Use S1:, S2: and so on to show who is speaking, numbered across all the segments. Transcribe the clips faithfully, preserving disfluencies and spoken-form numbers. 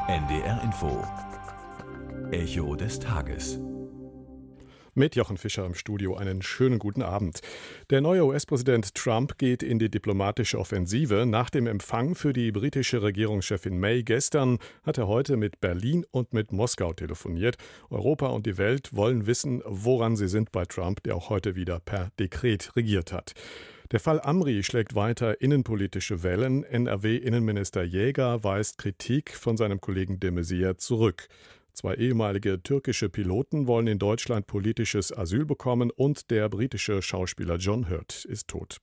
S1: N D R Info Echo des Tages.
S2: Mit Jochen Fischer im Studio einen schönen guten Abend. Der neue U S-Präsident Trump geht in die diplomatische Offensive. Nach dem Empfang für die britische Regierungschefin May gestern hat er heute mit Berlin und mit Moskau telefoniert. Europa und die Welt wollen wissen, woran sie sind bei Trump, der auch heute wieder per Dekret regiert hat. Der Fall Amri schlägt weiter innenpolitische Wellen. N R W-Innenminister Jäger weist Kritik von seinem Kollegen de Maizière zurück. Zwei ehemalige türkische Piloten wollen in Deutschland politisches Asyl bekommen und der britische Schauspieler John Hurt ist tot.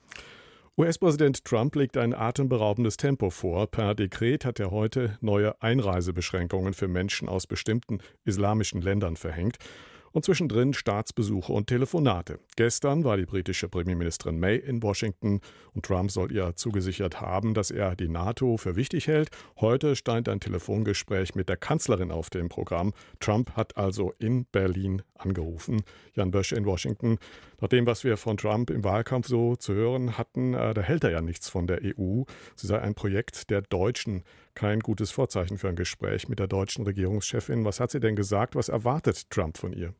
S2: U S-Präsident Trump legt ein atemberaubendes Tempo vor. Per Dekret hat er heute neue Einreisebeschränkungen für Menschen aus bestimmten islamischen Ländern verhängt. Und zwischendrin Staatsbesuche und Telefonate. Gestern war die britische Premierministerin May in Washington und Trump soll ihr zugesichert haben, dass er die NATO für wichtig hält. Heute stand ein Telefongespräch mit der Kanzlerin auf dem Programm. Trump hat also in Berlin angerufen. Jan Bösch in Washington. Nach dem, was wir von Trump im Wahlkampf so zu hören hatten, äh, da hält er ja nichts von der E U. Sie sei ein Projekt der Deutschen. Kein gutes Vorzeichen für ein Gespräch mit der deutschen Regierungschefin. Was hat sie denn gesagt? Was erwartet Trump von ihr?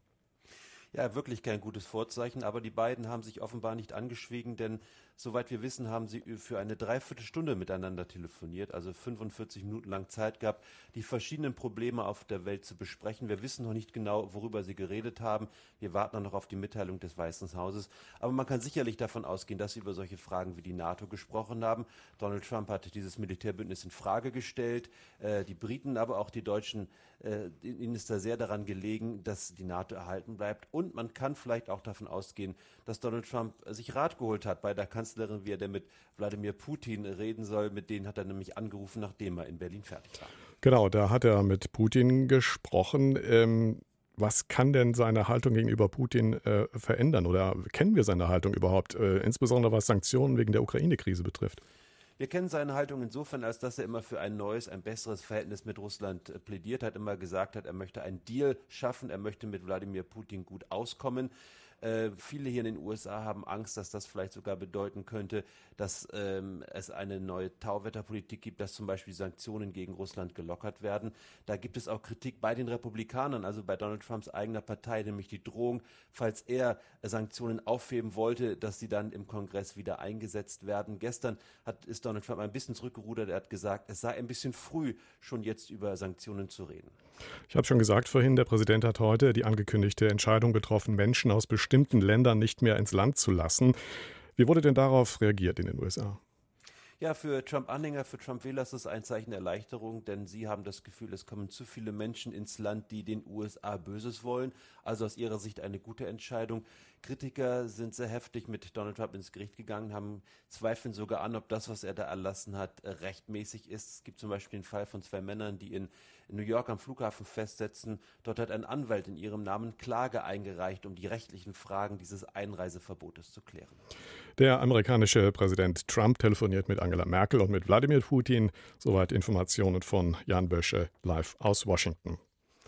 S3: Ja, wirklich kein gutes Vorzeichen, aber die beiden haben sich offenbar nicht angeschwiegen, denn soweit wir wissen, haben sie für eine Dreiviertelstunde miteinander telefoniert, also fünfundvierzig Minuten lang Zeit gehabt, die verschiedenen Probleme auf der Welt zu besprechen. Wir wissen noch nicht genau, worüber sie geredet haben. Wir warten noch auf die Mitteilung des Weißen Hauses, aber man kann sicherlich davon ausgehen, dass sie über solche Fragen wie die NATO gesprochen haben. Donald Trump hat dieses Militärbündnis in Frage gestellt, äh, die Briten, aber auch die Deutschen, äh, ihnen ist da sehr daran gelegen, dass die NATO erhalten bleibt. Und man kann vielleicht auch davon ausgehen, dass Donald Trump sich Rat geholt hat bei der Kanzlerin, wie er denn mit Wladimir Putin reden soll. Mit denen hat er nämlich angerufen, nachdem er in Berlin fertig war.
S2: Genau, da hat er mit Putin gesprochen. Ähm, was kann denn seine Haltung gegenüber Putin äh, verändern? Oder kennen wir seine Haltung überhaupt, äh, insbesondere was Sanktionen wegen der Ukraine-Krise betrifft?
S3: Wir kennen seine Haltung insofern, als dass er immer für ein neues, ein besseres Verhältnis mit Russland äh, plädiert hat, immer gesagt hat, er möchte einen Deal schaffen, er möchte mit Wladimir Putin gut auskommen. Äh, viele hier in den U S A haben Angst, dass das vielleicht sogar bedeuten könnte, dass ähm, es eine neue Tauwetterpolitik gibt, dass zum Beispiel Sanktionen gegen Russland gelockert werden. Da gibt es auch Kritik bei den Republikanern, also bei Donald Trumps eigener Partei, nämlich die Drohung, falls er äh, Sanktionen aufheben wollte, dass sie dann im Kongress wieder eingesetzt werden. Gestern hat, ist Donald Trump ein bisschen zurückgerudert. Er hat gesagt, es sei ein bisschen früh, schon jetzt über Sanktionen zu reden.
S2: Ich habe schon gesagt vorhin, der Präsident hat heute die angekündigte Entscheidung getroffen, Menschen aus bestimmten Ländern nicht mehr ins Land zu lassen. Wie wurde denn darauf reagiert in den U S A?
S3: Ja, für Trump-Anhänger, für Trump-Wähler ist das ein Zeichen der Erleichterung, denn sie haben das Gefühl, es kommen zu viele Menschen ins Land, die den U S A Böses wollen. Also aus ihrer Sicht eine gute Entscheidung. Kritiker sind sehr heftig mit Donald Trump ins Gericht gegangen, haben zweifeln sogar an, ob das, was er da erlassen hat, rechtmäßig ist. Es gibt zum Beispiel den Fall von zwei Männern, die in New York am Flughafen festsetzen. Dort hat ein Anwalt in ihrem Namen Klage eingereicht, um die rechtlichen Fragen dieses Einreiseverbotes zu klären.
S2: Der amerikanische Präsident Trump telefoniert mit Angela Merkel und mit Wladimir Putin. Soweit Informationen von Jan Bösche live aus Washington.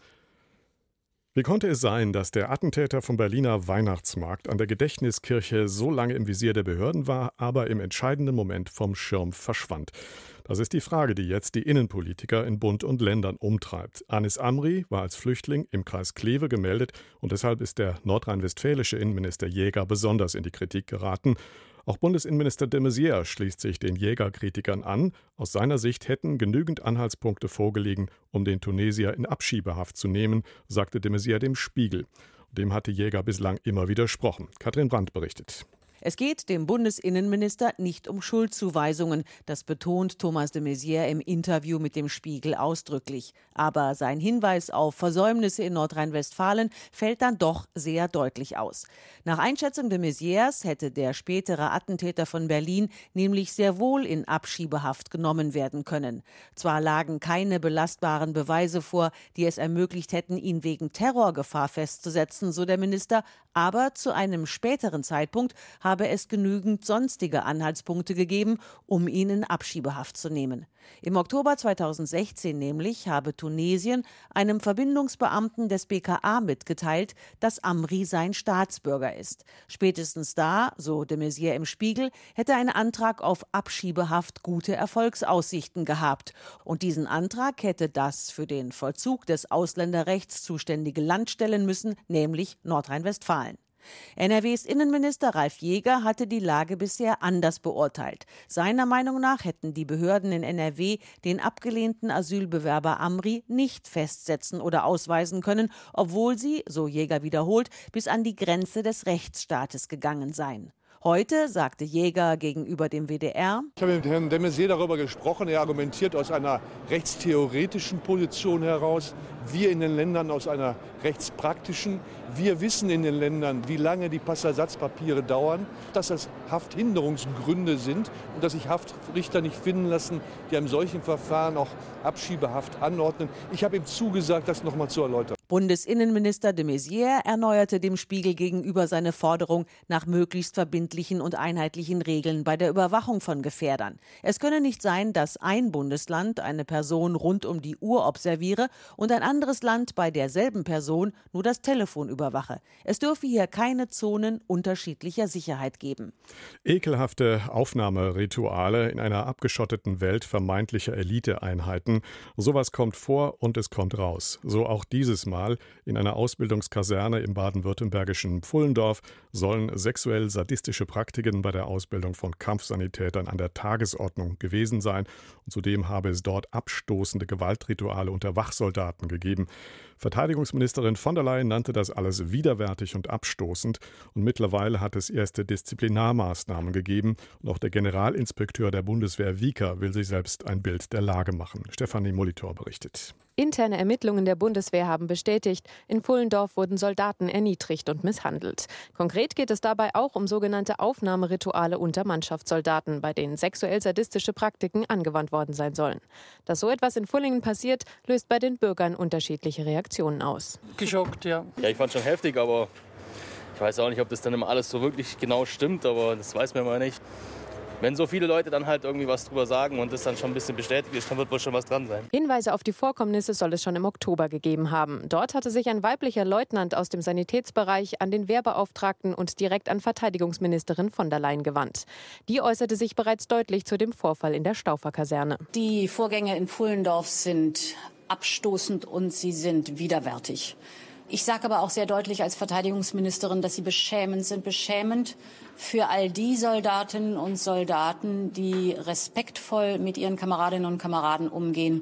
S2: Wie konnte es sein, dass der Attentäter vom Berliner Weihnachtsmarkt an der Gedächtniskirche so lange im Visier der Behörden war, aber im entscheidenden Moment vom Schirm verschwand? Das ist die Frage, die jetzt die Innenpolitiker in Bund und Ländern umtreibt. Anis Amri war als Flüchtling im Kreis Kleve gemeldet und deshalb ist der nordrhein-westfälische Innenminister Jäger besonders in die Kritik geraten. Auch Bundesinnenminister de Maizière schließt sich den Jägerkritikern an. Aus seiner Sicht hätten genügend Anhaltspunkte vorgelegen, um den Tunesier in Abschiebehaft zu nehmen, sagte de Maizière dem Spiegel. Dem hatte Jäger bislang immer widersprochen. Katrin Brandt berichtet.
S4: Es geht dem Bundesinnenminister nicht um Schuldzuweisungen, das betont Thomas de Maizière im Interview mit dem Spiegel ausdrücklich. Aber sein Hinweis auf Versäumnisse in Nordrhein-Westfalen fällt dann doch sehr deutlich aus. Nach Einschätzung de Maizières hätte der spätere Attentäter von Berlin nämlich sehr wohl in Abschiebehaft genommen werden können. Zwar lagen keine belastbaren Beweise vor, die es ermöglicht hätten, ihn wegen Terrorgefahr festzusetzen, so der Minister, aber zu einem späteren Zeitpunkt habe es genügend sonstige Anhaltspunkte gegeben, um ihn in Abschiebehaft zu nehmen. Im Oktober zweitausendsechzehn nämlich habe Tunesien einem Verbindungsbeamten des B K A mitgeteilt, dass Amri sein Staatsbürger ist. Spätestens da, so de Maizière im Spiegel, hätte ein Antrag auf Abschiebehaft gute Erfolgsaussichten gehabt. Und diesen Antrag hätte das für den Vollzug des Ausländerrechts zuständige Land stellen müssen, nämlich Nordrhein-Westfalen. N R Ws Innenminister Ralf Jäger hatte die Lage bisher anders beurteilt. Seiner Meinung nach hätten die Behörden in N R W den abgelehnten Asylbewerber Amri nicht festsetzen oder ausweisen können, obwohl sie, so Jäger wiederholt, bis an die Grenze des Rechtsstaates gegangen seien. Heute sagte Jäger gegenüber dem W D R:
S5: Ich habe mit Herrn de Maizière darüber gesprochen. Er argumentiert aus einer rechtstheoretischen Position heraus. Wir in den Ländern aus einer rechtspraktischen. Wir wissen in den Ländern, wie lange die Passersatzpapiere dauern, dass das Hafthinderungsgründe sind und dass sich Haftrichter nicht finden lassen, die einem solchen Verfahren auch Abschiebehaft anordnen. Ich habe ihm zugesagt, das noch mal zu erläutern.
S4: Bundesinnenminister de Maizière erneuerte dem Spiegel gegenüber seine Forderung nach möglichst verbindlichen und einheitlichen Regeln bei der Überwachung von Gefährdern. Es könne nicht sein, dass ein Bundesland eine Person rund um die Uhr observiere und ein anderes Land bei derselben Person nur das Telefon überwache. Es dürfe hier keine Zonen unterschiedlicher Sicherheit geben.
S2: Ekelhafte Aufnahmerituale in einer abgeschotteten Welt vermeintlicher Eliteeinheiten. Sowas kommt vor und es kommt raus. So auch dieses Mal. In einer Ausbildungskaserne im baden-württembergischen Pfullendorf sollen sexuell sadistische Praktiken bei der Ausbildung von Kampfsanitätern an der Tagesordnung gewesen sein. Und zudem habe es dort abstoßende Gewaltrituale unter Wachsoldaten gegeben. Verteidigungsministerin von der Leyen nannte das alles widerwärtig und abstoßend. Und mittlerweile hat es erste Disziplinarmaßnahmen gegeben. Und auch der Generalinspekteur der Bundeswehr Wieker will sich selbst ein Bild der Lage machen. Stefanie Molitor berichtet.
S6: Interne Ermittlungen der Bundeswehr haben bestätigt, in Pfullendorf wurden Soldaten erniedrigt und misshandelt. Konkret geht es dabei auch um sogenannte Aufnahmerituale unter Mannschaftssoldaten, bei denen sexuell-sadistische Praktiken angewandt worden sein sollen. Dass so etwas in Pfullingen passiert, löst bei den Bürgern unterschiedliche Reaktionen aus.
S7: Geschockt, ja. Ja, ich fand es schon heftig, aber ich weiß auch nicht, ob das dann immer alles so wirklich genau stimmt, aber das weiß man mal nicht. Wenn so viele Leute dann halt irgendwie was drüber sagen und das dann schon ein bisschen bestätigt ist, dann wird wohl schon was dran sein.
S6: Hinweise auf die Vorkommnisse soll es schon im Oktober gegeben haben. Dort hatte sich ein weiblicher Leutnant aus dem Sanitätsbereich an den Wehrbeauftragten und direkt an Verteidigungsministerin von der Leyen gewandt. Die äußerte sich bereits deutlich zu dem Vorfall in der Staufer-Kaserne.
S8: Die Vorgänge in Pfullendorf sind abstoßend und sie sind widerwärtig. Ich sage aber auch sehr deutlich als Verteidigungsministerin, dass sie beschämend sind, beschämend für all die Soldatinnen und Soldaten, die respektvoll mit ihren Kameradinnen und Kameraden umgehen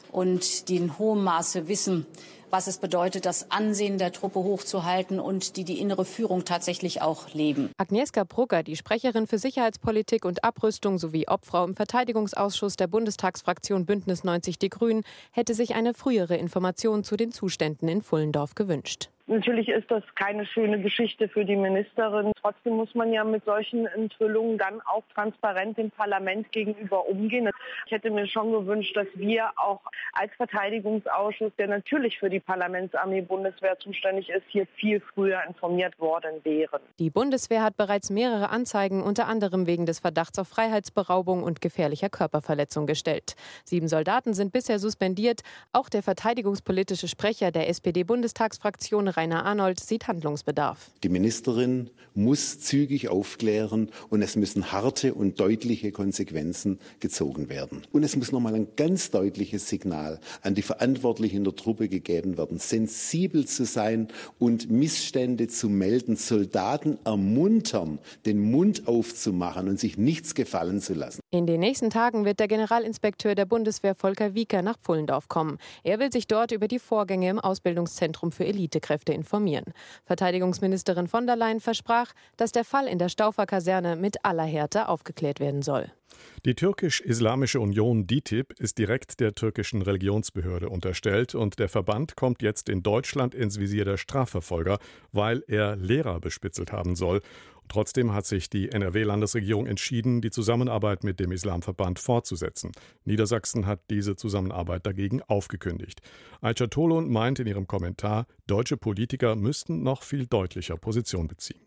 S8: und die in hohem Maße wissen, was es bedeutet, das Ansehen der Truppe hochzuhalten und die die innere Führung tatsächlich auch leben.
S6: Agnieszka Brugger, die Sprecherin für Sicherheitspolitik und Abrüstung sowie Obfrau im Verteidigungsausschuss der Bundestagsfraktion Bündnis neunzig Die Grünen, hätte sich eine frühere Information zu den Zuständen in Pfullendorf gewünscht.
S9: Natürlich ist das keine schöne Geschichte für die Ministerin. Trotzdem muss man ja mit solchen Enthüllungen dann auch transparent dem Parlament gegenüber umgehen. Ich hätte mir schon gewünscht, dass wir auch als Verteidigungsausschuss, der natürlich für die Parlamentsarmee Bundeswehr zuständig ist, hier viel früher informiert worden wären.
S6: Die Bundeswehr hat bereits mehrere Anzeigen, unter anderem wegen des Verdachts auf Freiheitsberaubung und gefährlicher Körperverletzung gestellt. Sieben Soldaten sind bisher suspendiert. Auch der verteidigungspolitische Sprecher der S P D-Bundestagsfraktion Rainer Arnold sieht Handlungsbedarf.
S10: Die Ministerin muss zügig aufklären und es müssen harte und deutliche Konsequenzen gezogen werden. Und es muss nochmal ein ganz deutliches Signal an die Verantwortlichen in der Truppe gegeben werden, sensibel zu sein und Missstände zu melden, Soldaten ermuntern, den Mund aufzumachen und sich nichts gefallen zu lassen.
S6: In den nächsten Tagen wird der Generalinspekteur der Bundeswehr Volker Wieker nach Pfullendorf kommen. Er will sich dort über die Vorgänge im Ausbildungszentrum für Elitekräfte informieren. Verteidigungsministerin von der Leyen versprach, dass der Fall in der Staufer-Kaserne mit aller Härte aufgeklärt werden soll.
S2: Die Türkisch-Islamische Union D I T I B ist direkt der türkischen Religionsbehörde unterstellt und der Verband kommt jetzt in Deutschland ins Visier der Strafverfolger, weil er Lehrer bespitzelt haben soll. Trotzdem hat sich die N R W-Landesregierung entschieden, die Zusammenarbeit mit dem Islamverband fortzusetzen. Niedersachsen hat diese Zusammenarbeit dagegen aufgekündigt. Ayça Tolun meint in ihrem Kommentar, deutsche Politiker müssten noch viel deutlicher Position beziehen.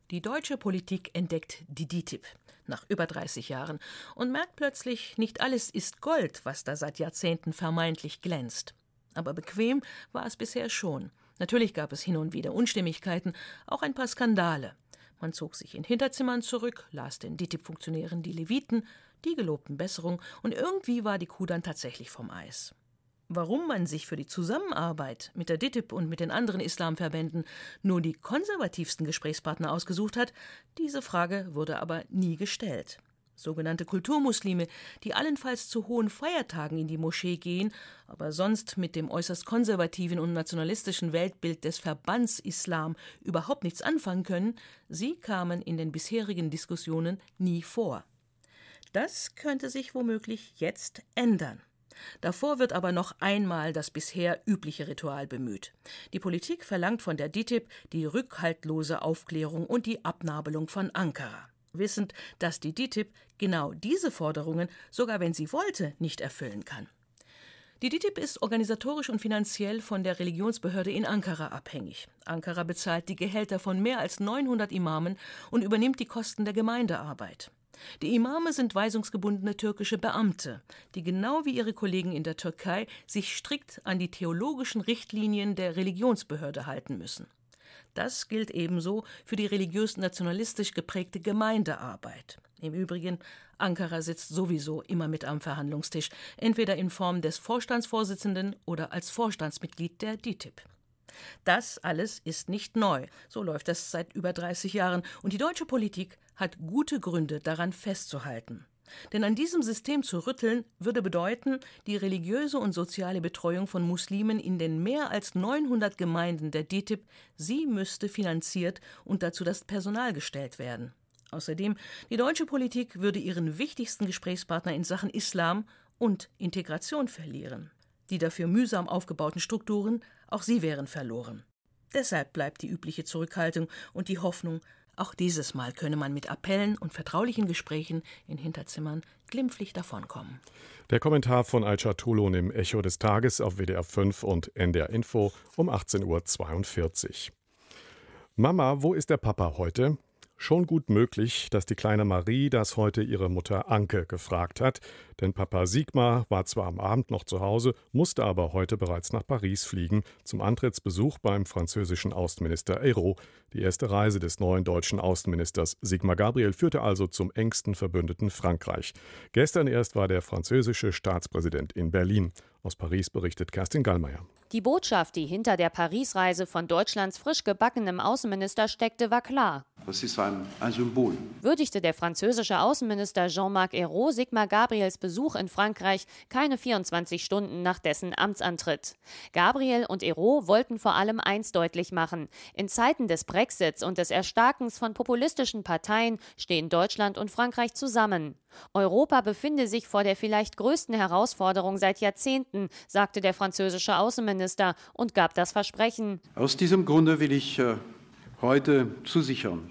S11: Die deutsche Politik entdeckt die D T I P nach über dreißig Jahren und merkt plötzlich, nicht alles ist Gold, was da seit Jahrzehnten vermeintlich glänzt. Aber bequem war es bisher schon. Natürlich gab es hin und wieder Unstimmigkeiten, auch ein paar Skandale. Man zog sich in Hinterzimmern zurück, las den D T I P-Funktionären die Leviten, die gelobten Besserung, und irgendwie war die Kuh dann tatsächlich vom Eis. Warum man sich für die Zusammenarbeit mit der D T I P und mit den anderen Islamverbänden nur die konservativsten Gesprächspartner ausgesucht hat, diese Frage wurde aber nie gestellt. Sogenannte Kulturmuslime, die allenfalls zu hohen Feiertagen in die Moschee gehen, aber sonst mit dem äußerst konservativen und nationalistischen Weltbild des Verbands Islam überhaupt nichts anfangen können, sie kamen in den bisherigen Diskussionen nie vor. Das könnte sich womöglich jetzt ändern. Davor wird aber noch einmal das bisher übliche Ritual bemüht. Die Politik verlangt von der D T I P die rückhaltlose Aufklärung und die Abnabelung von Ankara, wissend, dass die D T I P genau diese Forderungen, sogar wenn sie wollte, nicht erfüllen kann. Die D T I P ist organisatorisch und finanziell von der Religionsbehörde in Ankara abhängig. Ankara bezahlt die Gehälter von mehr als neunhundert Imamen und übernimmt die Kosten der Gemeindearbeit. Die Imame sind weisungsgebundene türkische Beamte, die genau wie ihre Kollegen in der Türkei sich strikt an die theologischen Richtlinien der Religionsbehörde halten müssen. Das gilt ebenso für die religiös-nationalistisch geprägte Gemeindearbeit. Im Übrigen, Ankara sitzt sowieso immer mit am Verhandlungstisch, entweder in Form des Vorstandsvorsitzenden oder als Vorstandsmitglied der D T I P. Das alles ist nicht neu. So läuft es seit über dreißig Jahren. Und die deutsche Politik hat gute Gründe, daran festzuhalten. Denn an diesem System zu rütteln, würde bedeuten, die religiöse und soziale Betreuung von Muslimen in den mehr als neunhundert Gemeinden der D T I P, sie müsste finanziert und dazu das Personal gestellt werden. Außerdem, die deutsche Politik würde ihren wichtigsten Gesprächspartner in Sachen Islam und Integration verlieren. Die dafür mühsam aufgebauten Strukturen, auch sie wären verloren. Deshalb bleibt die übliche Zurückhaltung und die Hoffnung, auch dieses Mal könne man mit Appellen und vertraulichen Gesprächen in Hinterzimmern glimpflich davonkommen.
S2: Der Kommentar von Aisha Tulun im Echo des Tages auf W D R fünf und N D R Info um achtzehn Uhr zweiundvierzig. Mama, wo ist der Papa heute? Schon gut möglich, dass die kleine Marie das heute ihre Mutter Anke gefragt hat, denn Papa Sigmar war zwar am Abend noch zu Hause, musste aber heute bereits nach Paris fliegen zum Antrittsbesuch beim französischen Außenminister Ayrault. Die erste Reise des neuen deutschen Außenministers Sigmar Gabriel führte also zum engsten Verbündeten Frankreich. Gestern erst war der französische Staatspräsident in Berlin. Aus Paris berichtet Kerstin Gallmeier.
S12: Die Botschaft, die hinter der Paris-Reise von Deutschlands frisch gebackenem Außenminister steckte, war klar.
S13: Das ist ein, ein Symbol.
S12: Würdigte der französische Außenminister Jean-Marc Ayrault Sigmar Gabriels Besuch in Frankreich keine vierundzwanzig Stunden nach dessen Amtsantritt. Gabriel und Ayrault wollten vor allem eins deutlich machen. In Zeiten des Brexits und des Erstarkens von populistischen Parteien stehen Deutschland und Frankreich zusammen. Europa befinde sich vor der vielleicht größten Herausforderung seit Jahrzehnten, sagte der französische Außenminister und gab das Versprechen.
S13: Aus diesem Grunde will ich äh, heute zusichern,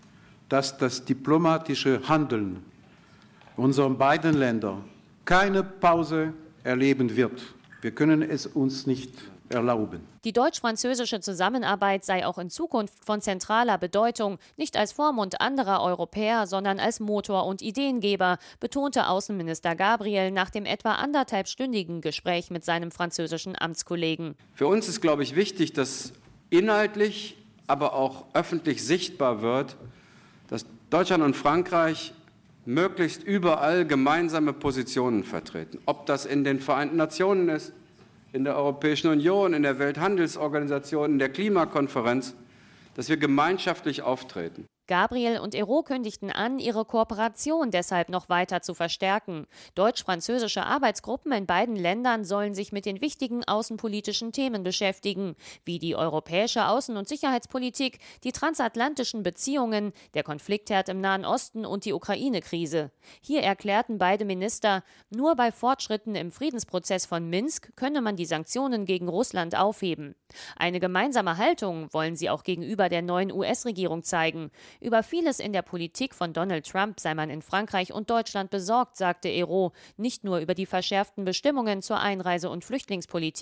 S13: dass das diplomatische Handeln unserer beiden Länder keine Pause erleben wird. Wir können es uns nicht erlauben.
S12: Die deutsch-französische Zusammenarbeit sei auch in Zukunft von zentraler Bedeutung, nicht als Vormund anderer Europäer, sondern als Motor und Ideengeber, betonte Außenminister Gabriel nach dem etwa anderthalbstündigen Gespräch mit seinem französischen Amtskollegen.
S14: Für uns ist, glaube ich, wichtig, dass inhaltlich, aber auch öffentlich sichtbar wird, dass Deutschland und Frankreich möglichst überall gemeinsame Positionen vertreten. Ob das in den Vereinten Nationen ist, in der Europäischen Union, in der Welthandelsorganisation, in der Klimakonferenz, dass wir gemeinschaftlich auftreten.
S12: Gabriel und Ayrault kündigten an, ihre Kooperation deshalb noch weiter zu verstärken. Deutsch-französische Arbeitsgruppen in beiden Ländern sollen sich mit den wichtigen außenpolitischen Themen beschäftigen, wie die europäische Außen- und Sicherheitspolitik, die transatlantischen Beziehungen, der Konfliktherd im Nahen Osten und die Ukraine-Krise. Hier erklärten beide Minister, nur bei Fortschritten im Friedensprozess von Minsk könne man die Sanktionen gegen Russland aufheben. Eine gemeinsame Haltung wollen sie auch gegenüber der neuen U S-Regierung zeigen. Über vieles in der Politik von Donald Trump sei man in Frankreich und Deutschland besorgt, sagte Ayrault, nicht nur über die verschärften Bestimmungen zur Einreise- und Flüchtlingspolitik.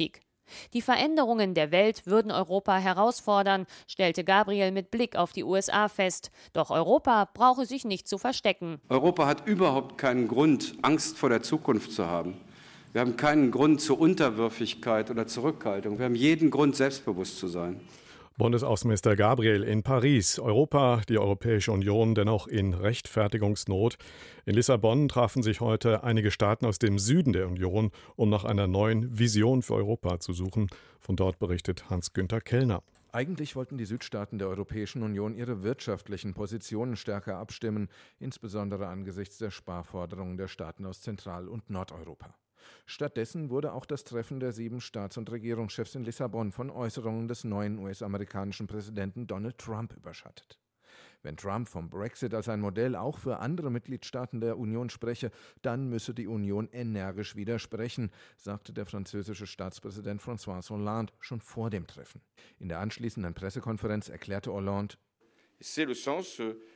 S12: Die Veränderungen der Welt würden Europa herausfordern, stellte Gabriel mit Blick auf die U S A fest. Doch Europa brauche sich nicht zu verstecken.
S14: Europa hat überhaupt keinen Grund, Angst vor der Zukunft zu haben. Wir haben keinen Grund zur Unterwürfigkeit oder Zurückhaltung. Wir haben jeden Grund, selbstbewusst zu sein.
S2: Bundesaußenminister Gabriel in Paris. Europa, die Europäische Union dennoch in Rechtfertigungsnot. In Lissabon trafen sich heute einige Staaten aus dem Süden der Union, um nach einer neuen Vision für Europa zu suchen. Von dort berichtet Hans-Günther Kellner.
S15: Eigentlich wollten die Südstaaten der Europäischen Union ihre wirtschaftlichen Positionen stärker abstimmen, insbesondere angesichts der Sparforderungen der Staaten aus Zentral- und Nordeuropa. Stattdessen wurde auch das Treffen der sieben Staats- und Regierungschefs in Lissabon von Äußerungen des neuen U S-amerikanischen Präsidenten Donald Trump überschattet. Wenn Trump vom Brexit als ein Modell auch für andere Mitgliedstaaten der Union spreche, dann müsse die Union energisch widersprechen, sagte der französische Staatspräsident François Hollande schon vor dem Treffen. In der anschließenden Pressekonferenz erklärte Hollande:
S16: C'est le sens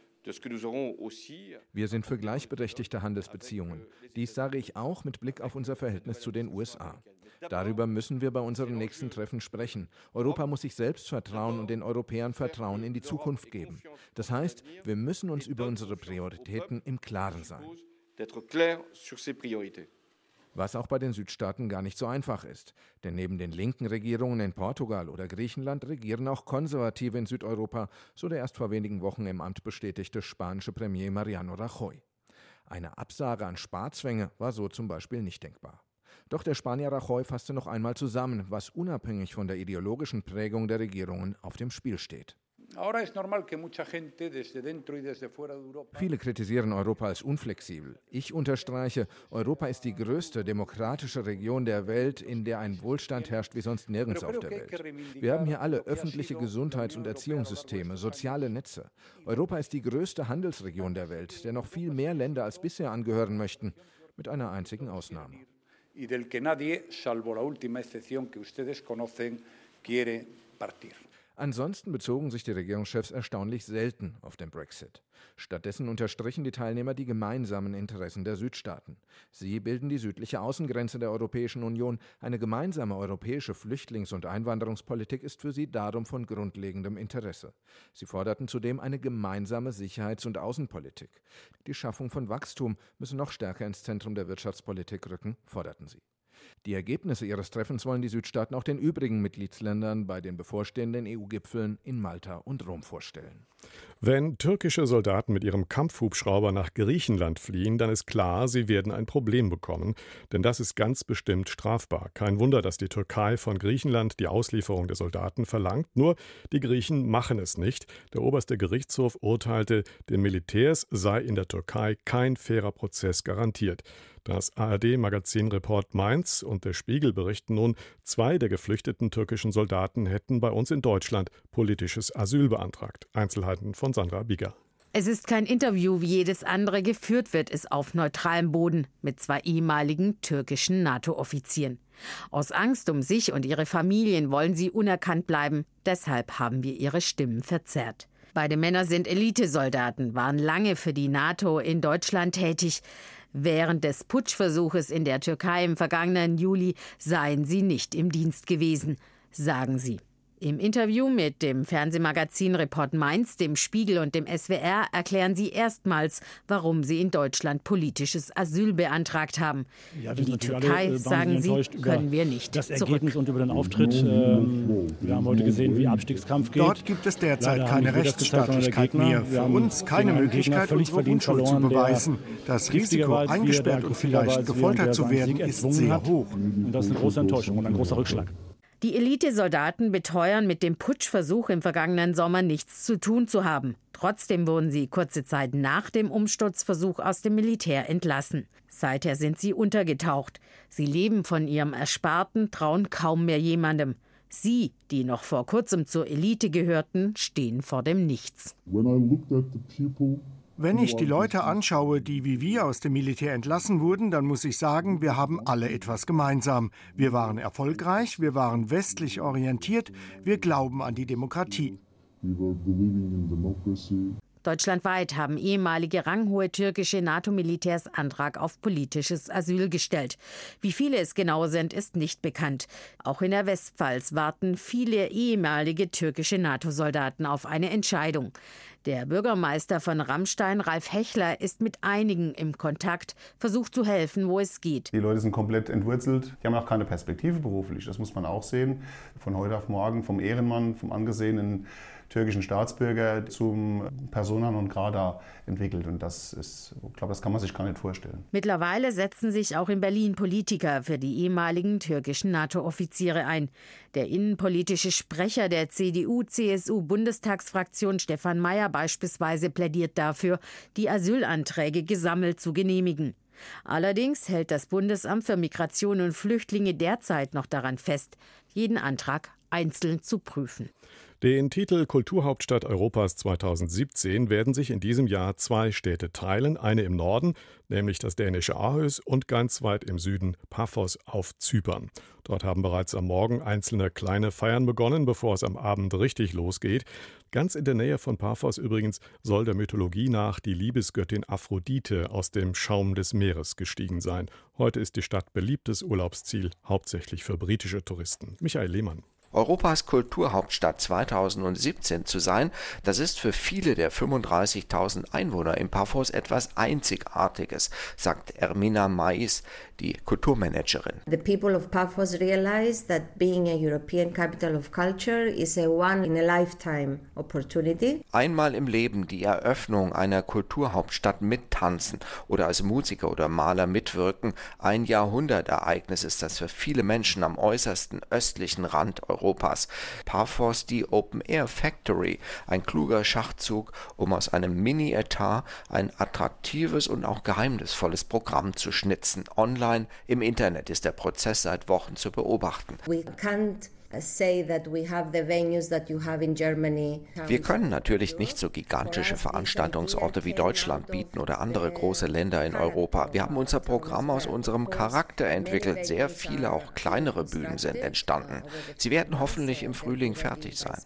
S15: Wir sind für gleichberechtigte Handelsbeziehungen. Dies sage ich auch mit Blick auf unser Verhältnis zu den U S A. Darüber müssen wir bei unseren nächsten Treffen sprechen. Europa muss sich selbst vertrauen und den Europäern Vertrauen in die Zukunft geben. Das heißt, wir müssen uns über unsere Prioritäten im Klaren sein. Was auch bei den Südstaaten gar nicht so einfach ist. Denn neben den linken Regierungen in Portugal oder Griechenland regieren auch Konservative in Südeuropa, so der erst vor wenigen Wochen im Amt bestätigte spanische Premier Mariano Rajoy. Eine Absage an Sparzwänge war so zum Beispiel nicht denkbar. Doch der Spanier Rajoy fasste noch einmal zusammen, was unabhängig von der ideologischen Prägung der Regierungen auf dem Spiel steht. Viele kritisieren Europa als unflexibel. Ich unterstreiche, Europa ist die größte demokratische Region der Welt, in der ein Wohlstand herrscht wie sonst nirgends auf der Welt. Wir haben hier alle öffentliche Gesundheits- und Erziehungssysteme, soziale Netze. Europa ist die größte Handelsregion der Welt, der noch viel mehr Länder als bisher angehören möchten, mit einer einzigen Ausnahme. Ansonsten bezogen sich die Regierungschefs erstaunlich selten auf den Brexit. Stattdessen unterstrichen die Teilnehmer die gemeinsamen Interessen der Südstaaten. Sie bilden die südliche Außengrenze der Europäischen Union. Eine gemeinsame europäische Flüchtlings- und Einwanderungspolitik ist für sie darum von grundlegendem Interesse. Sie forderten zudem eine gemeinsame Sicherheits- und Außenpolitik. Die Schaffung von Wachstum müsse noch stärker ins Zentrum der Wirtschaftspolitik rücken, forderten sie. Die Ergebnisse ihres Treffens wollen die Südstaaten auch den übrigen Mitgliedsländern bei den bevorstehenden E U-Gipfeln in Malta und Rom vorstellen.
S2: Wenn türkische Soldaten mit ihrem Kampfhubschrauber nach Griechenland fliehen, dann ist klar, sie werden ein Problem bekommen. Denn das ist ganz bestimmt strafbar. Kein Wunder, dass die Türkei von Griechenland die Auslieferung der Soldaten verlangt. Nur die Griechen machen es nicht. Der oberste Gerichtshof urteilte, den Militärs sei in der Türkei kein fairer Prozess garantiert. Das A R D-Magazin Report Mainz und der Spiegel berichten nun, zwei der geflüchteten türkischen Soldaten hätten bei uns in Deutschland politisches Asyl beantragt. Einzelheiten von Sandra Bieger.
S17: Es ist kein Interview, wie jedes andere. Geführt wird es auf neutralem Boden mit zwei ehemaligen türkischen NATO-Offizieren. Aus Angst um sich und ihre Familien wollen sie unerkannt bleiben. Deshalb haben wir ihre Stimmen verzerrt. Beide Männer sind Elitesoldaten, waren lange für die NATO in Deutschland tätig. Während des Putschversuches in der Türkei im vergangenen Juli seien sie nicht im Dienst gewesen, sagen sie. Im Interview mit dem Fernsehmagazin Report Mainz, dem Spiegel und dem S W R erklären sie erstmals, warum sie in Deutschland politisches Asyl beantragt haben. Ja, in die Türkei, alle, sagen sie, können wir nicht
S18: das
S17: zurück.
S18: Ergebnis und über den Auftritt. Ähm, wir haben heute gesehen, wie Abstiegskampf geht.
S19: Dort gibt es derzeit Leider keine Rechtsstaatlichkeit mehr. Für uns keine Möglichkeit, unsere Unschuld zu beweisen. Das Risiko, eingesperrt und vielleicht gefoltert zu werden, ist sehr hoch.
S18: Und das ist eine große Enttäuschung und ein großer Rückschlag.
S17: Die Elitesoldaten beteuern, mit dem Putschversuch im vergangenen Sommer nichts zu tun zu haben. Trotzdem wurden sie kurze Zeit nach dem Umsturzversuch aus dem Militär entlassen. Seither sind sie untergetaucht. Sie leben von ihrem Ersparten, trauen kaum mehr jemandem. Sie, die noch vor kurzem zur Elite gehörten, stehen vor dem Nichts.
S19: Wenn ich die Leute anschaue, die wie wir aus dem Militär entlassen wurden, dann muss ich sagen, wir haben alle etwas gemeinsam. Wir waren erfolgreich, wir waren westlich orientiert, wir glauben an die Demokratie.
S17: Deutschlandweit haben ehemalige ranghohe türkische NATO-Militärs Antrag auf politisches Asyl gestellt. Wie viele es genau sind, ist nicht bekannt. Auch in der Westpfalz warten viele ehemalige türkische NATO-Soldaten auf eine Entscheidung. Der Bürgermeister von Rammstein, Ralf Hechler, ist mit einigen im Kontakt, versucht zu helfen, wo es geht.
S16: Die Leute sind komplett entwurzelt, die haben auch keine Perspektive beruflich, das muss man auch sehen. Von heute auf morgen vom Ehrenmann, vom angesehenen türkischen Staatsbürger zum Persona non grata entwickelt. Und das ist, ich glaube, das kann man sich gar nicht vorstellen.
S17: Mittlerweile setzen sich auch in Berlin Politiker für die ehemaligen türkischen NATO-Offiziere ein. Der innenpolitische Sprecher der C D U C S U-Bundestagsfraktion Stefan Mayer beispielsweise plädiert dafür, die Asylanträge gesammelt zu genehmigen. Allerdings hält das Bundesamt für Migration und Flüchtlinge derzeit noch daran fest, jeden Antrag einzeln zu prüfen.
S2: Den Titel Kulturhauptstadt Europas zweitausendsiebzehn werden sich in diesem Jahr zwei Städte teilen. Eine im Norden, nämlich das dänische Aarhus, und ganz weit im Süden Paphos auf Zypern. Dort haben bereits am Morgen einzelne kleine Feiern begonnen, bevor es am Abend richtig losgeht. Ganz in der Nähe von Paphos übrigens soll der Mythologie nach die Liebesgöttin Aphrodite aus dem Schaum des Meeres gestiegen sein. Heute ist die Stadt beliebtes Urlaubsziel, hauptsächlich für britische Touristen. Michael Lehmann.
S20: Europas Kulturhauptstadt zweitausendsiebzehn zu sein, das ist für viele der fünfunddreißigtausend Einwohner in Paphos etwas Einzigartiges, sagt Ermina Mais, die Kulturmanagerin.
S21: The people of Paphos realize that being a European capital of culture is a one-in-a-lifetime opportunity.
S20: Einmal im Leben die Eröffnung einer Kulturhauptstadt mittanzen oder als Musiker oder Maler mitwirken. Ein Jahrhundertereignis ist das für viele Menschen am äußersten östlichen Rand Europas. Paphos, die Open Air Factory, ein kluger Schachzug, um aus einem Mini-Etat ein attraktives und auch geheimnisvolles Programm zu schnitzen. Online im Internet ist der Prozess seit Wochen zu beobachten.
S21: We can't say that we have the venues that you have in Germany.
S20: Wir können natürlich nicht so gigantische Veranstaltungsorte wie Deutschland bieten oder andere große Länder in Europa. Wir haben unser Programm aus unserem Charakter entwickelt. Sehr viele auch kleinere Bühnen sind entstanden. Sie werden hoffentlich im Frühling fertig sein.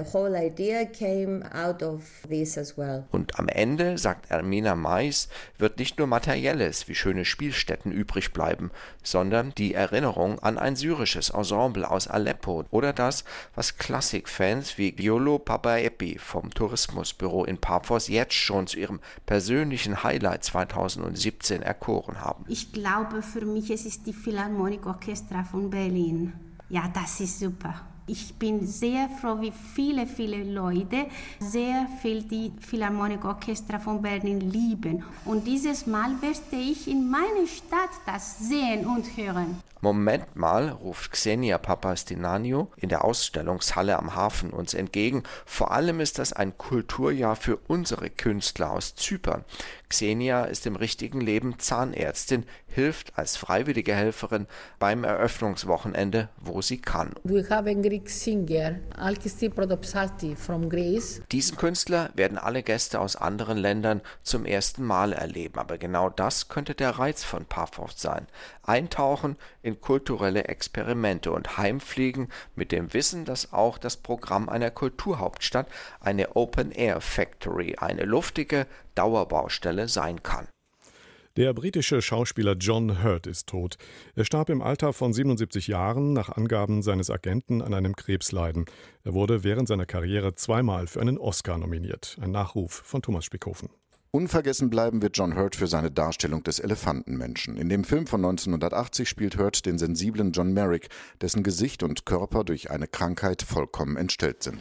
S20: Und am Ende, sagt Ermina Mais, wird nicht nur Materielles wie schöne Spielstätten übrig bleiben, sondern die Erinnerung an ein syrisches Ensemble aus Aleppo oder das, was Klassikfans wie Giolo Papaepi vom Tourismusbüro in Paphos jetzt schon zu ihrem persönlichen Highlight zweitausendsiebzehn erkoren haben.
S22: Ich glaube, für mich es ist die Philharmonic Orchestra von Berlin. Ja, das ist super. Ich bin sehr froh, wie viele, viele Leute sehr viel die Philharmonic Orchestra von Berlin lieben. Und dieses Mal werde ich in meiner Stadt das sehen und hören.
S20: Moment mal, ruft Xenia Papastinaniou in der Ausstellungshalle am Hafen uns entgegen. Vor allem ist das ein Kulturjahr für unsere Künstler aus Zypern. Xenia ist im richtigen Leben Zahnärztin, hilft als freiwillige Helferin beim Eröffnungswochenende, wo sie kann.
S23: We have a Greek singer, Alkis Prodopsati from Greece.
S20: Diesen Künstler werden alle Gäste aus anderen Ländern zum ersten Mal erleben. Aber genau das könnte der Reiz von Paphos sein. Eintauchen in kulturelle Experimente und heimfliegen mit dem Wissen, dass auch das Programm einer Kulturhauptstadt eine Open Air Factory, eine luftige Dauerbaustelle sein kann.
S2: Der britische Schauspieler John Hurt ist tot. Er starb im Alter von siebenundsiebzig Jahren nach Angaben seines Agenten an einem Krebsleiden. Er wurde während seiner Karriere zweimal für einen Oscar nominiert. Ein Nachruf von Thomas Spickhofen.
S24: Unvergessen bleiben wird John Hurt für seine Darstellung des Elefantenmenschen. In dem Film von neunzehnhundertachtzig spielt Hurt den sensiblen John Merrick, dessen Gesicht und Körper durch eine Krankheit vollkommen entstellt sind.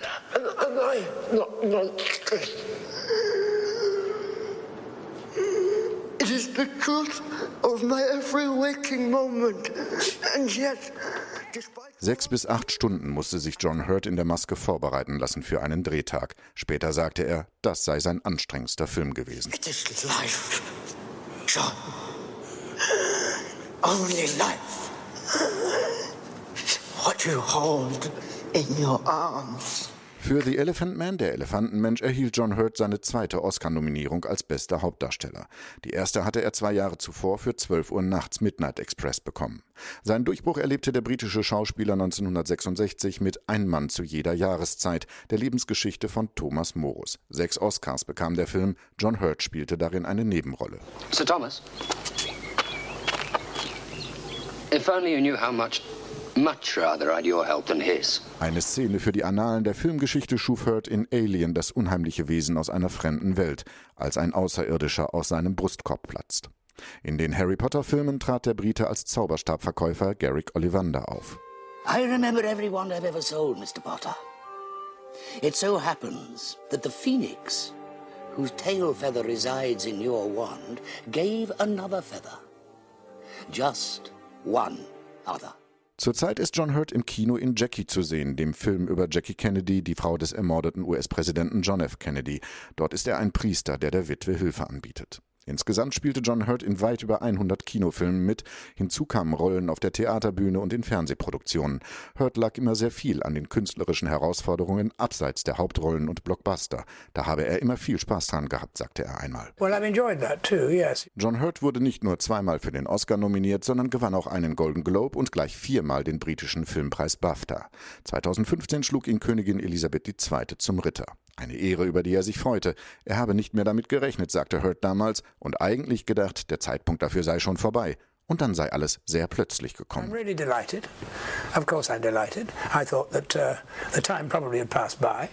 S25: It is the truth of my every waking moment. And yet,
S24: Sechs bis acht Stunden musste sich John Hurt in der Maske vorbereiten lassen für einen Drehtag. Später sagte er, das sei sein anstrengendster Film gewesen.
S25: It is life, John. Only life. What you hold in your arms.
S24: Für The Elephant Man, der Elefantenmensch, erhielt John Hurt seine zweite Oscar-Nominierung als bester Hauptdarsteller. Die erste hatte er zwei Jahre zuvor für zwölf Uhr nachts Midnight Express bekommen. Seinen Durchbruch erlebte der britische Schauspieler neunzehnhundertsechsundsechzig mit Ein Mann zu jeder Jahreszeit, der Lebensgeschichte von Thomas Morus. Sechs Oscars bekam der Film, John Hurt spielte darin eine Nebenrolle.
S1: Sir Thomas, if only you knew how much, much rather I'd your help than his.
S24: Eine Szene für die Annalen der Filmgeschichte schuf Hurt in Alien, das unheimliche Wesen aus einer fremden Welt, als ein Außerirdischer aus seinem Brustkorb platzt. In den Harry-Potter-Filmen trat der Brite als Zauberstabverkäufer Garrick Ollivander auf.
S1: I remember every wand I've ever sold, Mister Potter. It so happens that the phoenix, whose tail feather resides in your wand, gave another feather. Just one other.
S24: Zurzeit ist John Hurt im Kino in Jackie zu sehen, dem Film über Jackie Kennedy, die Frau des ermordeten U S-Präsidenten John F. Kennedy. Dort ist er ein Priester, der der Witwe Hilfe anbietet. Insgesamt spielte John Hurt in weit über hundert Kinofilmen mit. Hinzu kamen Rollen auf der Theaterbühne und in Fernsehproduktionen. Hurt lag immer sehr viel an den künstlerischen Herausforderungen abseits der Hauptrollen und Blockbuster. Da habe er immer viel Spaß dran gehabt, sagte er einmal.
S1: Well, I've enjoyed that too, yes.
S24: John Hurt wurde nicht nur zweimal für den Oscar nominiert, sondern gewann auch einen Golden Globe und gleich viermal den britischen Filmpreis BAFTA. zweitausendfünfzehn schlug ihn Königin Elisabeth die Zweite zum Ritter. Eine Ehre, über die er sich freute. Er habe nicht mehr damit gerechnet, sagte Hurt damals, und eigentlich gedacht, der Zeitpunkt dafür sei schon vorbei. Und dann sei alles sehr plötzlich gekommen.
S1: I'm really delighted. Of course I'm delighted. I thought that uh, the time probably had passed by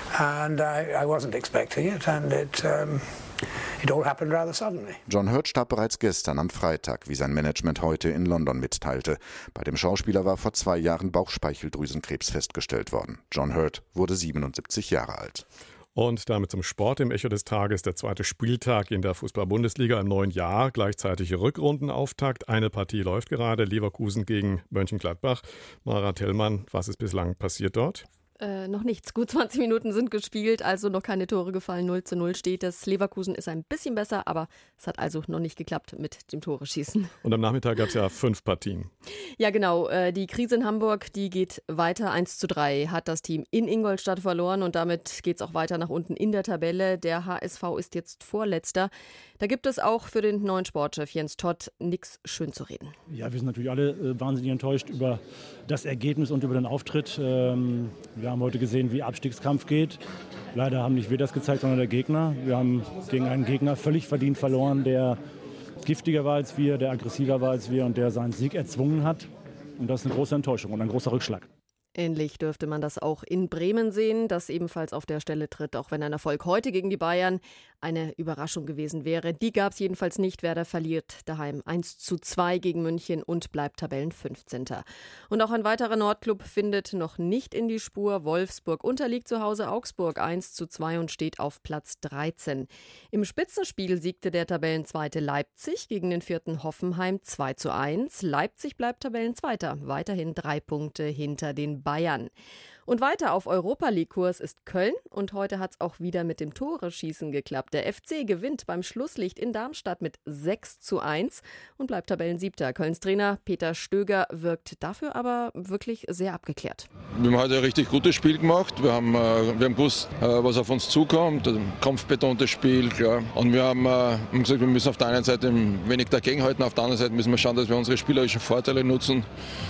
S1: and I, I wasn't expecting it and it um, it all happened rather suddenly.
S24: John Hurt starb bereits gestern am Freitag, wie sein Management heute in London mitteilte. Bei dem Schauspieler war vor zwei Jahren Bauchspeicheldrüsenkrebs festgestellt worden. John Hurt wurde siebenundsiebzig Jahre alt.
S2: Und damit zum Sport im Echo des Tages. Der zweite Spieltag in der Fußball-Bundesliga im neuen Jahr. Gleichzeitig Rückrundenauftakt. Eine Partie läuft gerade. Leverkusen gegen Mönchengladbach. Mara Tellmann, was ist bislang passiert dort?
S6: Äh, noch nichts. Gut zwanzig Minuten sind gespielt, also noch keine Tore gefallen. null zu null steht es. Leverkusen ist ein bisschen besser, aber es hat also noch nicht geklappt mit dem Tore-Schießen.
S2: Und am Nachmittag gab es ja fünf Partien.
S6: Ja, genau. Äh, die Krise in Hamburg, die geht weiter. eins zu drei hat das Team in Ingolstadt verloren und damit geht es auch weiter nach unten in der Tabelle. Der H S V ist jetzt Vorletzter. Da gibt es auch für den neuen Sportchef Jens Todt nichts schön zu reden.
S18: Ja, wir sind natürlich alle äh, wahnsinnig enttäuscht über das Ergebnis und über den Auftritt. Ähm, wir haben heute gesehen, wie Abstiegskampf geht. Leider haben nicht wir das gezeigt, sondern der Gegner. Wir haben gegen einen Gegner völlig verdient verloren, der giftiger war als wir, der aggressiver war als wir und der seinen Sieg erzwungen hat. Und das ist eine große Enttäuschung und ein großer Rückschlag.
S6: Ähnlich dürfte man das auch in Bremen sehen, das ebenfalls auf der Stelle tritt, auch wenn ein Erfolg heute gegen die Bayern eine Überraschung gewesen wäre. Die gab es jedenfalls nicht. Werder verliert daheim eins zu zwei gegen München und bleibt Tabellenfünfzehnter. Und auch ein weiterer Nordklub findet noch nicht in die Spur. Wolfsburg unterliegt zu Hause Augsburg eins zu zwei und steht auf Platz dreizehn. Im Spitzenspiel siegte der Tabellenzweite Leipzig gegen den vierten Hoffenheim zwei zu eins. Leipzig bleibt Tabellenzweiter, weiterhin drei Punkte hinter den Bayern. Und weiter auf Europa-League-Kurs ist Köln und heute hat es auch wieder mit dem Tore-Schießen geklappt. Der F C gewinnt beim Schlusslicht in Darmstadt mit sechs zu eins und bleibt Tabellensiebter. Kölns Trainer Peter Stöger wirkt dafür aber wirklich sehr abgeklärt.
S3: Wir haben heute ein richtig gutes Spiel gemacht. Wir haben, äh, wir haben gewusst, äh, was auf uns zukommt. Ein kampfbetontes Spiel, klar. Und wir haben, äh, haben gesagt, wir müssen auf der einen Seite ein wenig dagegenhalten, auf der anderen Seite müssen wir schauen, dass wir unsere spielerischen Vorteile nutzen.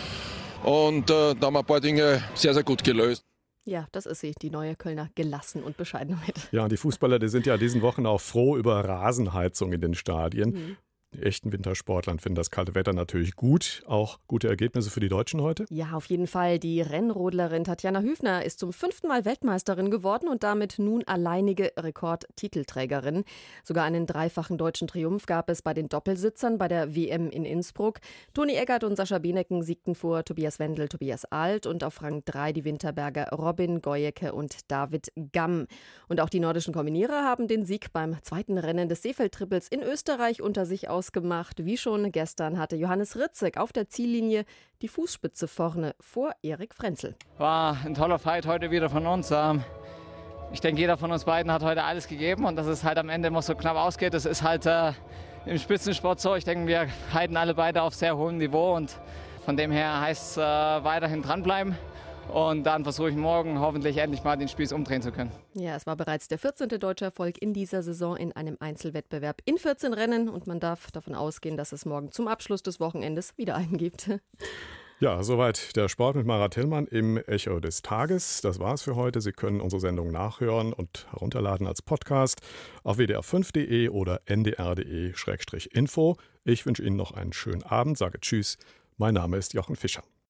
S3: Und äh, da haben wir ein paar Dinge sehr, sehr gut gelöst.
S6: Ja, das ist sie, die neue Kölner gelassen und Bescheidenheit.
S2: Ja, und die Fußballer, die sind ja diesen Wochen auch froh über Rasenheizung in den Stadien. Mhm. Die echten Wintersportler finden das kalte Wetter natürlich gut. Auch gute Ergebnisse für die Deutschen heute?
S6: Ja, auf jeden Fall. Die Rennrodlerin Tatjana Hüfner ist zum fünften Mal Weltmeisterin geworden und damit nun alleinige Rekordtitelträgerin. Sogar einen dreifachen deutschen Triumph gab es bei den Doppelsitzern bei der W M in Innsbruck. Toni Eggert und Sascha Beneken siegten vor Tobias Wendel, Tobias Alt und auf Rang drei die Winterberger Robin Goyecke und David Gamm. Und auch die nordischen Kombinierer haben den Sieg beim zweiten Rennen des Seefeld-Triples in Österreich unter sich ausgetragen. Ausgemacht. Wie schon gestern hatte Johannes Ritzek auf der Ziellinie die Fußspitze vorne vor Erik Frenzel.
S4: War ein toller Fight heute wieder von uns. Ich denke, jeder von uns beiden hat heute alles gegeben und dass es halt am Ende immer so knapp ausgeht, das ist halt äh, im Spitzensport so. Ich denke, wir halten alle beide auf sehr hohem Niveau und von dem her heißt es äh, weiterhin dranbleiben Und dann versuche ich morgen hoffentlich endlich mal den Spieß umdrehen zu können.
S5: Ja, es war bereits der vierzehnte deutsche Erfolg in dieser Saison in einem Einzelwettbewerb in vierzehn Rennen. Und man darf davon ausgehen, dass es morgen zum Abschluss des Wochenendes wieder einen gibt.
S2: Ja, soweit der Sport mit Mara Tillmann im Echo des Tages. Das war's für heute. Sie können unsere Sendung nachhören und herunterladen als Podcast auf w d r fünf punkt d e oder n d r punkt d e Schrägstrich info. Ich wünsche Ihnen noch einen schönen Abend, sage Tschüss. Mein Name ist Jochen Fischer.